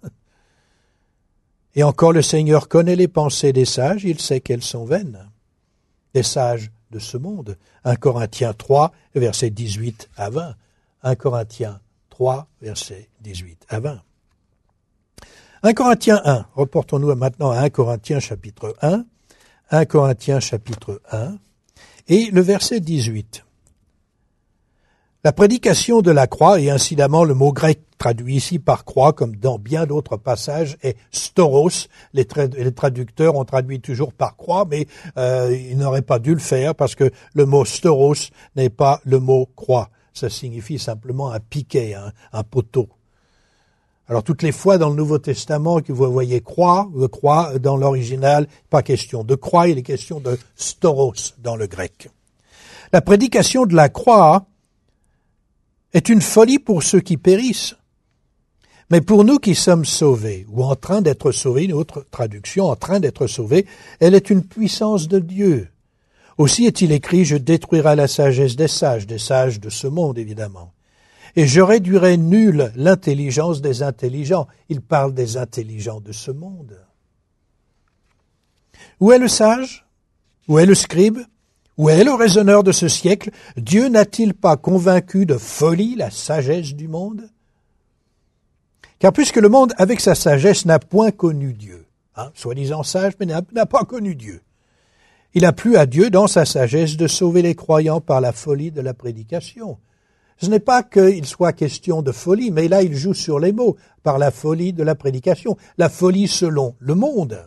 Et encore le Seigneur connaît les pensées des sages, il sait qu'elles sont vaines. Des sages de ce monde. un Corinthiens trois, versets dix-huit à vingt. un Corinthiens trois, versets dix-huit à vingt. un Corinthiens un, reportons-nous maintenant à un Corinthiens chapitre un. un Corinthiens chapitre un, et le verset dix-huit. La prédication de la croix, et incidemment le mot grec traduit ici par croix, comme dans bien d'autres passages, est stauros. Les, tra- les traducteurs ont traduit toujours par croix, mais euh, ils n'auraient pas dû le faire parce que le mot stauros n'est pas le mot croix. Ça signifie simplement un piquet, un, un poteau. Alors toutes les fois dans le Nouveau Testament que vous voyez croix, le croix dans l'original, pas question de croix, il est question de stauros dans le grec. La prédication de la croix est une folie pour ceux qui périssent. Mais pour nous qui sommes sauvés, ou en train d'être sauvés, une autre traduction, en train d'être sauvés, elle est une puissance de Dieu. Aussi est-il écrit, je détruirai la sagesse des sages, des sages de ce monde évidemment. Et je réduirai nulle l'intelligence des intelligents. Il parle des intelligents de ce monde. Où est le sage? Où est le scribe? Où est le raisonneur de ce siècle? Dieu n'a-t-il pas convaincu de folie la sagesse du monde? Car puisque le monde, avec sa sagesse, n'a point connu Dieu, hein, soi-disant sage, mais n'a, n'a pas connu Dieu, il a plu à Dieu, dans sa sagesse, de sauver les croyants par la folie de la prédication. Ce n'est pas qu'il soit question de folie, mais là il joue sur les mots, par la folie de la prédication, la folie selon le monde.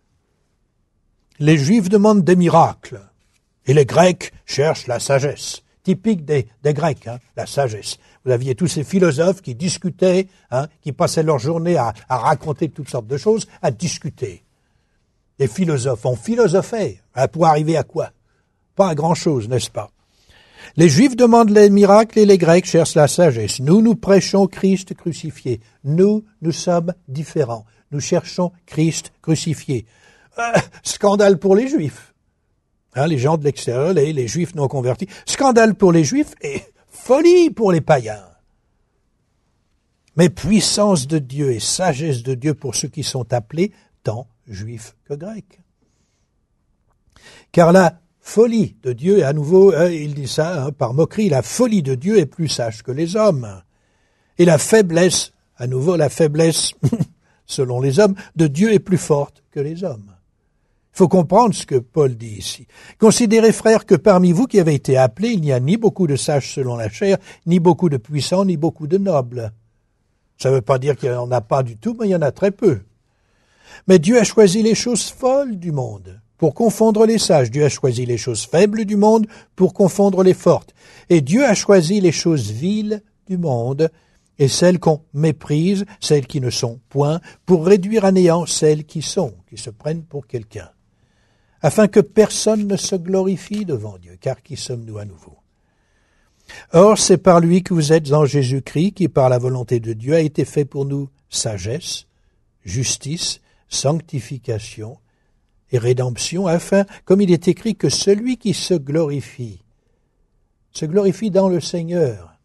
Les Juifs demandent des miracles. Et les Grecs cherchent la sagesse, typique des, des Grecs, hein, la sagesse. Vous aviez tous ces philosophes qui discutaient, hein, qui passaient leur journée à, à raconter toutes sortes de choses, à discuter. Les philosophes ont philosophé, hein, pour arriver à quoi? Pas à grand-chose, n'est-ce pas? Les Juifs demandent les miracles et les Grecs cherchent la sagesse. Nous, nous prêchons Christ crucifié. Nous, nous sommes différents. Nous cherchons Christ crucifié. Euh, scandale pour les Juifs. Hein, les gens de l'extérieur, les, les Juifs non convertis. Scandale pour les Juifs et folie pour les païens. Mais puissance de Dieu et sagesse de Dieu pour ceux qui sont appelés, tant Juifs que Grecs. Car la folie de Dieu, et à nouveau, hein, il dit ça hein, par moquerie, la folie de Dieu est plus sage que les hommes. Et la faiblesse, à nouveau la faiblesse selon les hommes, de Dieu est plus forte que les hommes. Il faut comprendre ce que Paul dit ici. Considérez, frères, que parmi vous qui avez été appelés, il n'y a ni beaucoup de sages selon la chair, ni beaucoup de puissants, ni beaucoup de nobles. Ça ne veut pas dire qu'il n'y en a pas du tout, mais il y en a très peu. Mais Dieu a choisi les choses folles du monde pour confondre les sages. Dieu a choisi les choses faibles du monde pour confondre les fortes. Et Dieu a choisi les choses viles du monde et celles qu'on méprise, celles qui ne sont point, pour réduire à néant celles qui sont, qui se prennent pour quelqu'un. Afin que personne ne se glorifie devant Dieu, car qui sommes-nous à nouveau? Or, c'est par lui que vous êtes en Jésus-Christ, qui par la volonté de Dieu a été fait pour nous sagesse, justice, sanctification et rédemption, afin, comme il est écrit, que celui qui se glorifie, se glorifie dans le Seigneur.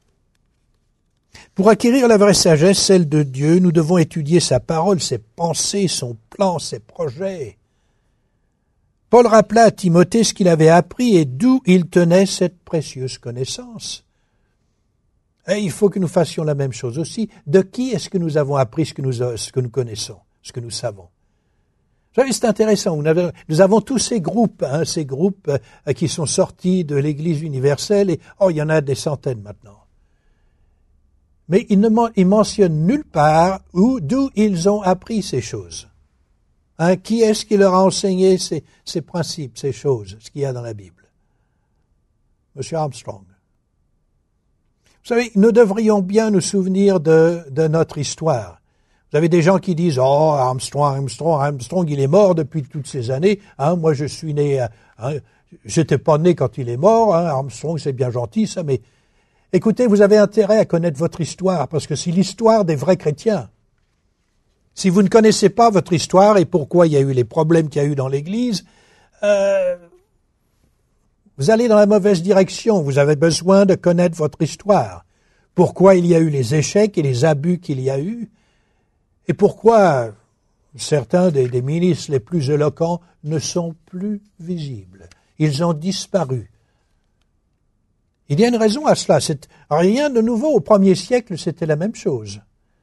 Pour acquérir la vraie sagesse, celle de Dieu, nous devons étudier sa parole, ses pensées, son plan, ses projets. Paul rappela à Timothée ce qu'il avait appris et d'où il tenait cette précieuse connaissance. Et il faut que nous fassions la même chose aussi. De qui est-ce que nous avons appris ce que nous, ce que nous connaissons, ce que nous savons? Vous savez, c'est intéressant. Nous avons tous ces groupes, hein, ces groupes euh, qui sont sortis de l'Église universelle, et oh, il y en a des centaines maintenant. Mais ils ne ils mentionnent nulle part où, d'où ils ont appris ces choses. Hein, qui est-ce qui leur a enseigné ces, ces principes, ces choses, ce qu'il y a dans la Bible? Monsieur Armstrong. Vous savez, nous devrions bien nous souvenir de, de notre histoire. Vous avez des gens qui disent « Oh, Armstrong, Armstrong, Armstrong, il est mort depuis toutes ces années. Hein, moi, je suis né... Hein, j'étais pas né quand il est mort. Hein, Armstrong, c'est bien gentil, ça, mais... » Écoutez, vous avez intérêt à connaître votre histoire, parce que c'est l'histoire des vrais chrétiens. Si vous ne connaissez pas votre histoire et pourquoi il y a eu les problèmes qu'il y a eu dans l'Église, euh, vous allez dans la mauvaise direction. Vous avez besoin de connaître votre histoire. Pourquoi il y a eu les échecs et les abus qu'il y a eu, et pourquoi certains des, des ministres les plus éloquents ne sont plus visibles. Ils ont disparu. Il y a une raison à cela. C'est rien de nouveau. Au premier siècle, c'était la même chose.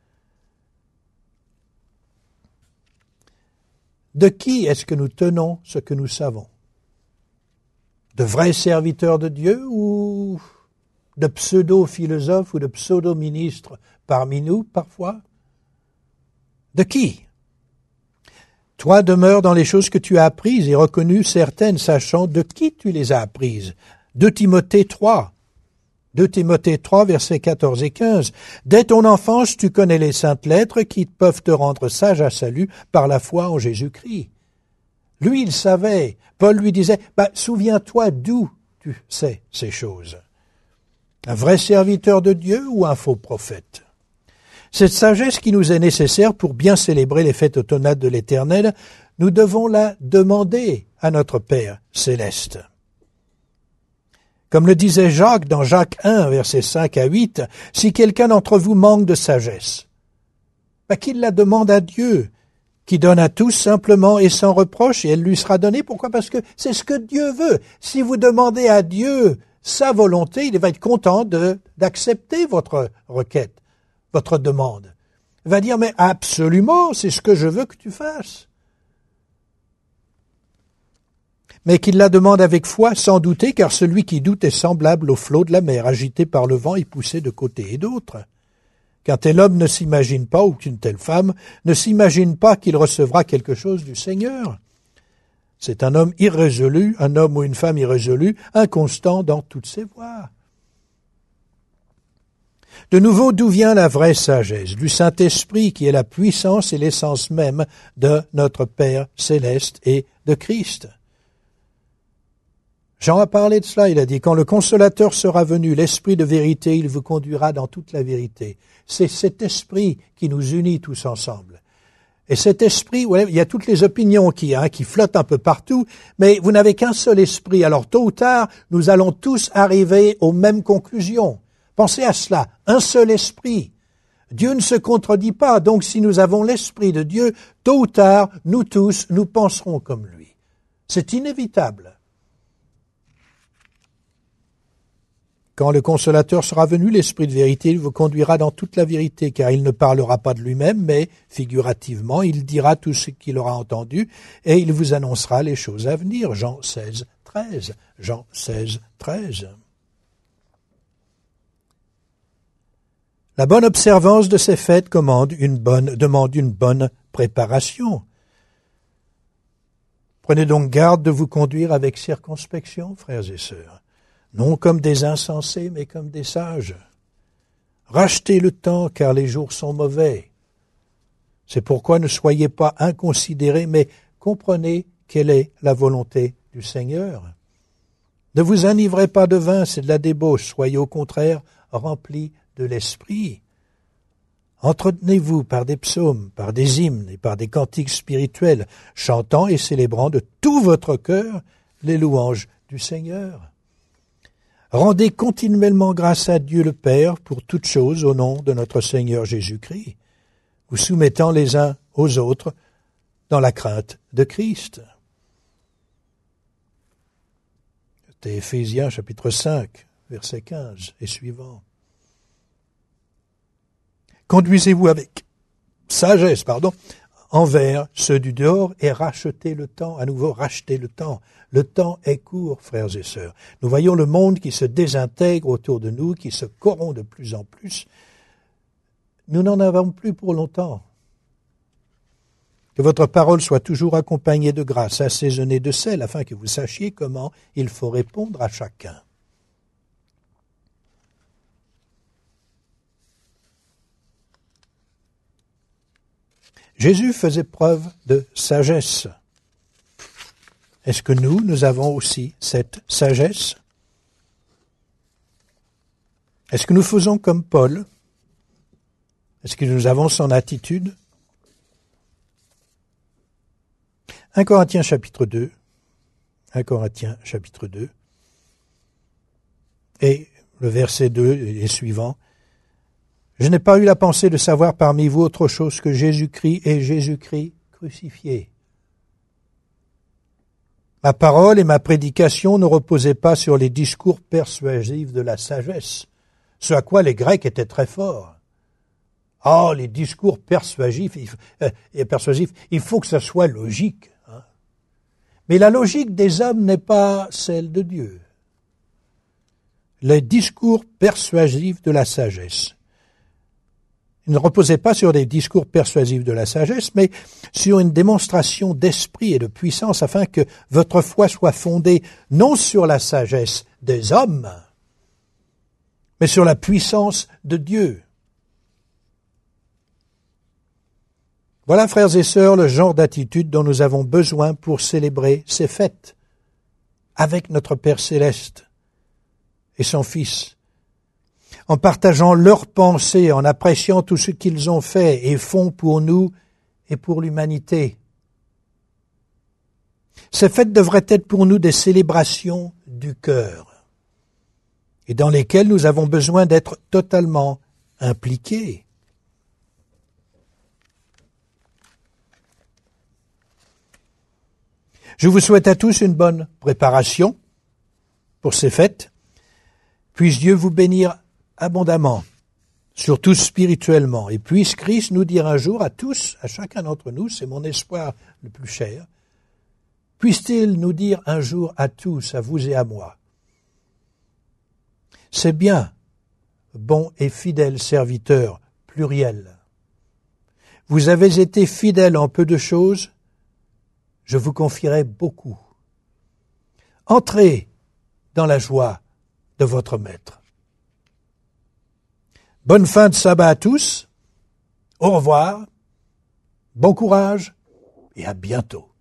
De qui est-ce que nous tenons ce que nous savons? De vrais serviteurs de Dieu ou de pseudo-philosophes ou de pseudo-ministres parmi nous, parfois? De qui? Toi demeure dans les choses que tu as apprises et reconnues certaines, sachant de qui tu les as apprises. deux Timothée trois. deux Timothée trois, versets quatorze et quinze. Dès ton enfance, tu connais les saintes lettres qui peuvent te rendre sage à salut par la foi en Jésus-Christ. Lui, il savait. Paul lui disait, bah, souviens-toi d'où tu sais ces choses. Un vrai serviteur de Dieu ou un faux prophète? Cette sagesse qui nous est nécessaire pour bien célébrer les fêtes automnales de l'Éternel, nous devons la demander à notre Père céleste. Comme le disait Jacques dans Jacques un, versets cinq à huit, « Si quelqu'un d'entre vous manque de sagesse, ben qu'il la demande à Dieu, qui donne à tous simplement et sans reproche, et elle lui sera donnée. » Pourquoi? Parce que c'est ce que Dieu veut. Si vous demandez à Dieu sa volonté, il va être content de, d'accepter votre requête, votre demande. Il va dire, mais absolument, c'est ce que je veux que tu fasses. Mais qu'il la demande avec foi, sans douter, car celui qui doute est semblable au flot de la mer, agité par le vent et poussé de côté et d'autre. Qu'un tel homme ne s'imagine pas, ou qu'une telle femme ne s'imagine pas qu'il recevra quelque chose du Seigneur. C'est un homme irrésolu, un homme ou une femme irrésolue, inconstant dans toutes ses voies. De nouveau, d'où vient la vraie sagesse? Du Saint-Esprit, qui est la puissance et l'essence même de notre Père céleste et de Christ. Jean a parlé de cela, il a dit, quand le Consolateur sera venu, l'Esprit de vérité, il vous conduira dans toute la vérité. C'est cet Esprit qui nous unit tous ensemble. Et cet Esprit, ouais, il y a toutes les opinions qui, hein, qui flottent un peu partout, mais vous n'avez qu'un seul Esprit. Alors tôt ou tard, nous allons tous arriver aux mêmes conclusions. Pensez à cela, un seul Esprit. Dieu ne se contredit pas, donc si nous avons l'Esprit de Dieu, tôt ou tard, nous tous, nous penserons comme lui. C'est inévitable. quand le consolateur sera venu, l'Esprit de vérité, il vous conduira dans toute la vérité, car il ne parlera pas de lui-même, mais figurativement, il dira tout ce qu'il aura entendu, et il vous annoncera les choses à venir. Jean seize, treize. Jean seize, treize. La bonne observance de ces fêtes commande une bonne, demande une bonne préparation. Prenez donc garde de vous conduire avec circonspection, frères et sœurs, non comme des insensés, mais comme des sages. Rachetez le temps, car les jours sont mauvais. C'est pourquoi ne soyez pas inconsidérés, mais comprenez quelle est la volonté du Seigneur. Ne vous enivrez pas de vin, c'est de la débauche, soyez au contraire remplis de l'esprit. Entretenez-vous par des psaumes, par des hymnes et par des cantiques spirituels, chantant et célébrant de tout votre cœur les louanges du Seigneur. Rendez continuellement grâce à Dieu le Père pour toutes choses au nom de notre Seigneur Jésus-Christ, vous soumettant les uns aux autres dans la crainte de Christ. C'était Éphésiens chapitre cinq, verset quinze et suivant. Conduisez-vous avec sagesse, pardon, envers ceux du dehors et rachetez le temps, à nouveau rachetez le temps. Le temps est court, frères et sœurs. Nous voyons le monde qui se désintègre autour de nous, qui se corrompt de plus en plus. Nous n'en avons plus pour longtemps. Que votre parole soit toujours accompagnée de grâce, assaisonnée de sel, afin que vous sachiez comment il faut répondre à chacun. Jésus faisait preuve de sagesse. Est-ce que nous, nous avons aussi cette sagesse? Est-ce que nous faisons comme Paul? Est-ce que nous avons son attitude? un Corinthiens chapitre deux. un Corinthiens chapitre deux. Et le verset deux et suivant. Je n'ai pas eu la pensée de savoir parmi vous autre chose que Jésus-Christ et Jésus-Christ crucifié. Ma parole et ma prédication ne reposaient pas sur les discours persuasifs de la sagesse, ce à quoi les Grecs étaient très forts. Ah, oh, les discours persuasifs, il, euh, persuasifs, il faut que ça soit logique. Hein. Mais la logique des hommes n'est pas celle de Dieu. Les discours persuasifs de la sagesse. Il ne reposait pas sur des discours persuasifs de la sagesse, mais sur une démonstration d'esprit et de puissance afin que votre foi soit fondée non sur la sagesse des hommes, mais sur la puissance de Dieu. Voilà, frères et sœurs, le genre d'attitude dont nous avons besoin pour célébrer ces fêtes avec notre Père céleste et son Fils, en partageant leurs pensées, en appréciant tout ce qu'ils ont fait et font pour nous et pour l'humanité. Ces fêtes devraient être pour nous des célébrations du cœur, et dans lesquelles nous avons besoin d'être totalement impliqués. Je vous souhaite à tous une bonne préparation pour ces fêtes. Puisse Dieu vous bénir abondamment, surtout spirituellement, et puisse Christ nous dire un jour à tous, à chacun d'entre nous, c'est mon espoir le plus cher, puisse-t-il nous dire un jour à tous, à vous et à moi, c'est bien, bon et fidèle serviteur, pluriel. Vous avez été fidèle en peu de choses, je vous confierai beaucoup. Entrez dans la joie de votre maître. Bonne fin de sabbat à tous, au revoir, bon courage et à bientôt.